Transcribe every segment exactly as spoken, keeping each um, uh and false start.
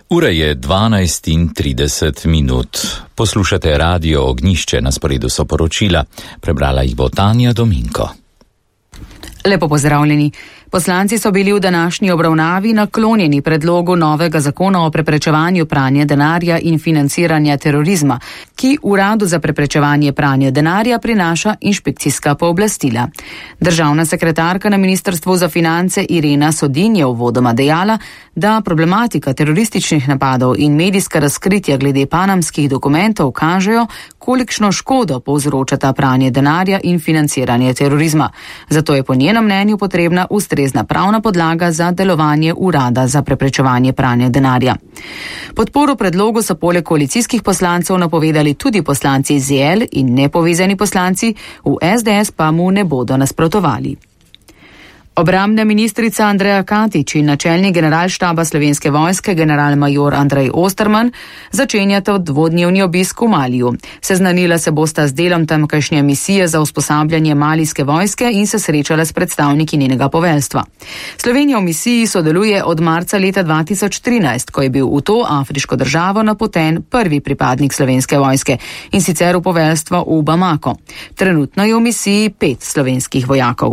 Ura je dvanajst in trideset minut. Poslušate Radio Ognjišče, na sporedu so poročila. Prebrala jih bo Tanja Dominko. Lepo pozdravljeni. Poslanci so bili v današnji obravnavi naklonjeni predlogu novega zakona o preprečevanju pranja denarja in financiranja terorizma, ki Uradu za preprečevanje pranja denarja prinaša inšpekcijska pooblastila. Državna sekretarka na Ministrstvu za finance Irena Sodin je uvodoma dejala, da problematika terorističnih napadov in medijska razkritja glede panamskih dokumentov kažejo, kolikšno škodo povzročata pranje denarja in financiranje terorizma. Zato je po njenem mnenju potrebna ustrezna pravna podlaga za delovanje Urada za preprečevanje pranja denarja. Podporo predlogu so poleg koalicijskih poslancev napovedali tudi poslanci iz Z L in nepovezani poslanci, v S D S pa mu ne bodo nasprotovali. Obrambna ministrica Andreja Katič in načelnik generalštaba Slovenske vojske generalmajor Andrej Osterman začenjata dvodnevni obisk v Maliju. Seznanila se bosta z delom tamkajšnje misije za usposabljanje malijske vojske in se srečala s predstavniki njenega poveljstva. Slovenija v misiji sodeluje od marca leta dva tisoč trinajst, ko je bil v to afriško državo napoten prvi pripadnik Slovenske vojske, in sicer v poveljstvo v Bamako. Trenutno je v misiji pet slovenskih vojakov.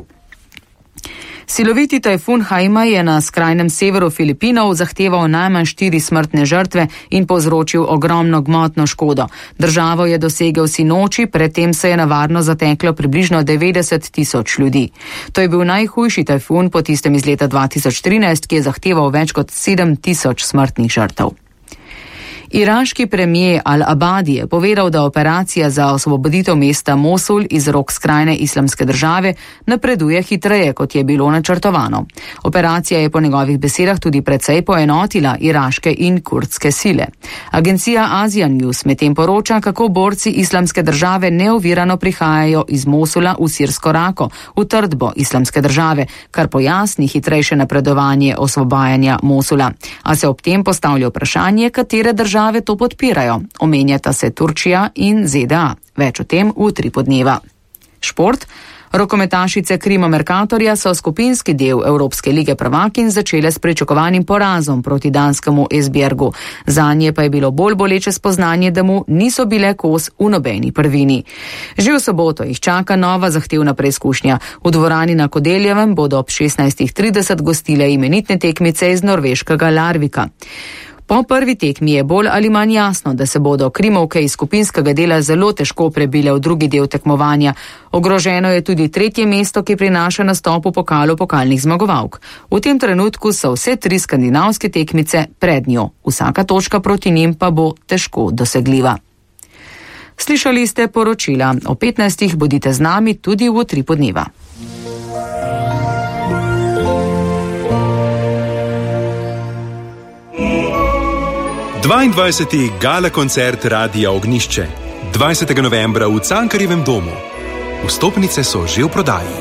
Siloviti tajfun Haima je na skrajnem severu Filipinov zahteval najmanj štiri smrtne žrtve in povzročil ogromno gmotno škodo. Državo je dosegel sinoči, predtem se je na varno zateklo približno devetdeset tisoč ljudi. To je bil najhujši tajfun po tistem iz leta dva tisoč trinajst, ki je zahteval več kot sedem tisoč smrtnih žrtev. Iraški premijer Al-Abadi je povedal, da operacija za osvoboditev mesta Mosul iz rok skrajne islamske države napreduje hitreje, kot je bilo načrtovano. Operacija je po njegovih besedah tudi precej poenotila iraške in kurdske sile. Agencija Asia News medtem poroča, kako borci islamske države neovirano prihajajo iz Mosula v sirsko Rako, v trdbo islamske države, kar pojasni hitrejše napredovanje osvobajanja Mosula. A se ob tem postavlja vprašanje, katere države to podpirajo. Omenjata se Turčija in Z D A. Več o tem v Tripodneva. Šport. Rokometašice Krima Mercatorja so skupinski del Evropske lige prvakinj začele s pričakovanim porazom proti danskemu Esbjergu. Zanje pa je bilo bolj boleče spoznanje, da mu niso bile kos v nobeni prvini. Že v soboto jih čaka nova zahtevna preizkušnja. V dvorani na Kodeljevem bodo ob šestnajst trideset gostile imenitne tekmice iz norveškega Larvika. Po prvi tekmi je bolj ali manj jasno, da se bodo Krimovke iz skupinskega dela zelo težko prebile v drugi del tekmovanja. Ogroženo je tudi tretje mesto, ki prinaša nastop v pokalu pokalnih zmagovalk. V tem trenutku so vse tri skandinavske tekmice pred njo. Vsaka točka proti njim pa bo težko dosegljiva. Slišali ste poročila. O petnajstih bodite z nami tudi v Tripodneva. dvaindvajseti gala koncert Radia Ognjišče, dvajsetega novembra v Cankarjevem domu. Vstopnice so že v prodaji.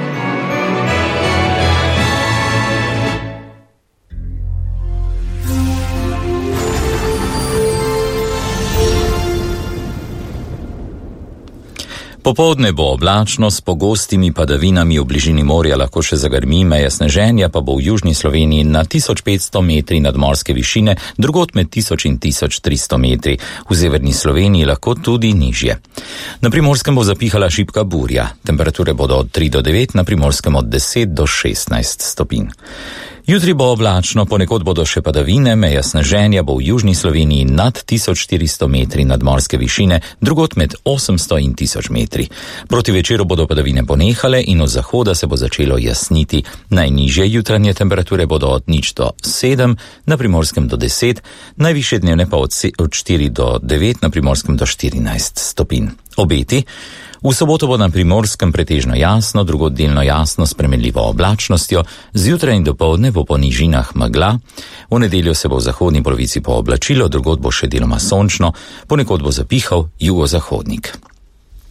Popoldne bo oblačno s pogostimi padavinami, v bližini morja lahko še zagrmi, meja sneženja pa bo v južni Sloveniji na tisoč petsto metri nadmorske višine, drugod med tisoč in tisoč tristo metri. V severni Sloveniji lahko tudi nižje. Na Primorskem bo zapihala šibka burja. Temperature bodo od tri do devet, na Primorskem od deset do šestnajst stopinj. Jutri bo oblačno, ponekod bodo še padavine, meja sneženja bo v južni Sloveniji nad tisoč štiristo metri nadmorske višine, drugod med osemsto in tisoč metri. Proti večeru bodo padavine ponehale in od zahoda se bo začelo jasniti. Najnižje jutranje temperature bodo od nič do sedem, na Primorskem do deset, najvišje dnevne pa od štiri do devet, na Primorskem do štirinajst stopinj. Obeti. V soboto bo na Primorskem pretežno jasno, drugod delno jasno s spremenljivo oblačnostjo, zjutraj in dopoldne bo po nižinah megla, v nedeljo se bo v zahodni polovici pooblačilo, drugod bo še deloma sončno, ponekod bo zapihal jugozahodnik.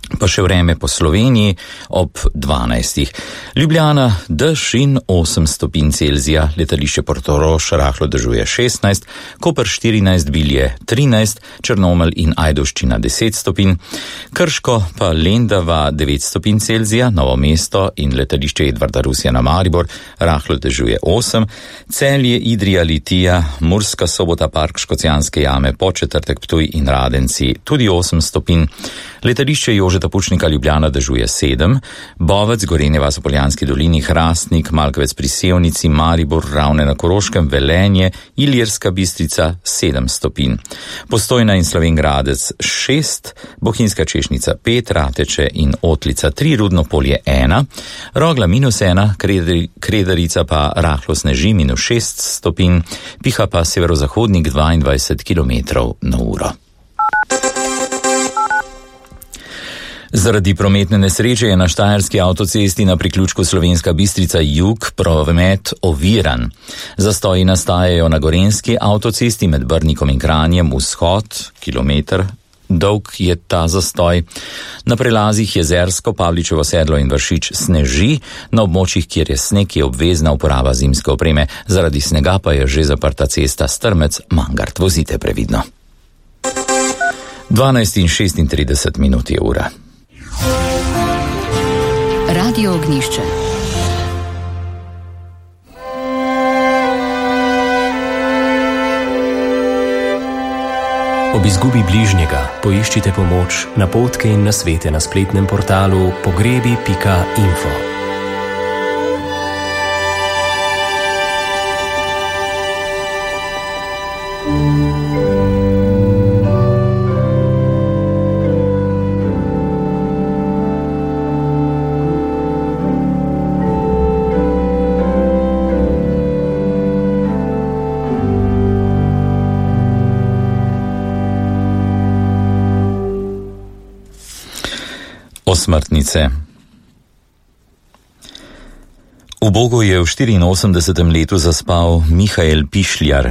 Pa še vreme po Sloveniji ob dvanajstih. Ljubljana dež in osem stopinj Celzija, letališče Portorož rahlo dežuje šestnajst, Koper štirinajst, Bilje trinajst, Črnomelj in Ajdovščina deset stopinj, Krško pa Lendava devet stopinj Celzija, Novo mesto in letališče Edvarda Rusjana na Maribor rahlo dežuje osem, Celje, Idrija, Litija, Murska Sobota, Park Škocjanske jame, Podčetrtek, Ptuj in Radenci tudi osem stopinj, letališče Jožeta Pučnika Ljubljana dežuje sedem, Bovec, Gorenje vas v Poljanski dolini, Hrastnik, Malkovec pri Sevnici, Maribor, Ravne na Koroškem, Velenje, Ilirska Bistrica sedem stopinj. Postojna in Slovenj Gradec šest, Bohinjska Češnica pet, Rateče in Otlica tri, Rudno Polje ena, Rogla minus ena, Kredarica pa rahlo sneži minus šest stopinj, piha pa severozahodnik dvaindvajset kilometrov na uro. Zaradi prometne nesreče je na štajerski avtocesti na priključku Slovenska Bistrica jug promet oviran. Zastoji nastajajo na gorenjski avtocesti med Brnikom in Kranjem vzhod, kilometer dolg je ta zastoj. Na prelazih Jezersko, Pavličevo sedlo in Vršič sneži, na območjih, kjer je sneg, je obvezna uporaba zimske opreme, zaradi snega pa je že zaprta cesta Strmec-Mangart. Vozite previdno. dvanajst in šestintrideset minut je ura. Radio Ognjišče. Ob izgubi bližnjega poiščite pomoč, napotke in nasvete na spletnem portalu pogrebi pika info. Smrtnice. V Bogu je v štiriinosemdesetem letu zaspal Mihael Pišljar,